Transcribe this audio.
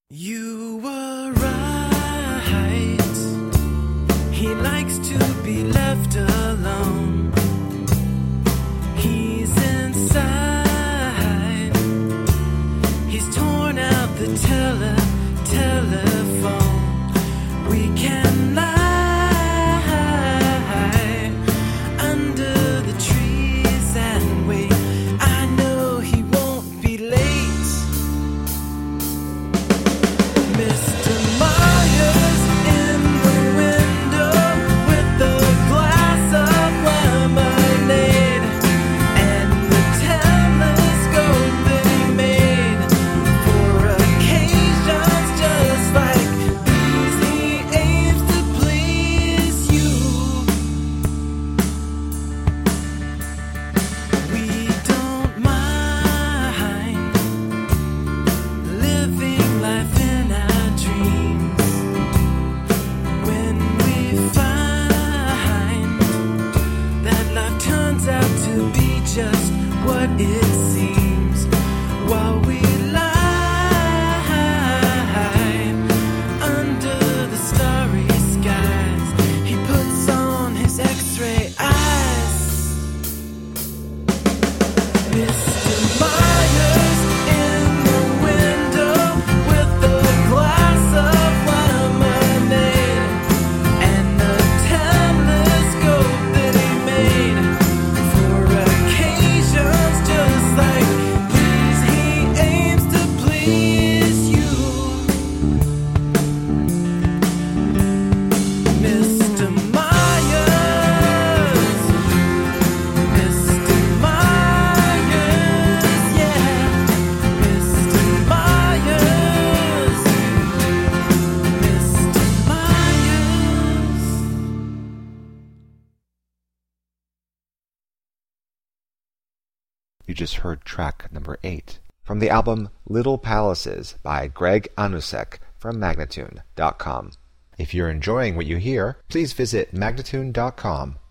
You were right. He likes to be left alone. He's inside. He's torn out the telephone. We can lie under the trees and wait. I know he won't be late. Mr. Myers in the window with a glass of lemonade and the telescope that he made for occasions just like these. He aims to please you. We don't mind living life in our dreams when we find that life turns out to be just what it seems. While we lie under the starry skies, he puts on his X-ray eyes. Mr. Myers in the window with a glass of lemonade and the telescope that he made for occasions just like these. He aims to please you. Mr. Myers, Mr. Myers, yeah, Mr. Myers, Mr. Myers. You just heard track number 8 from the album Little Palaces by Greg Anusek from Magnatune.com. If you're enjoying what you hear, please visit Magnatune.com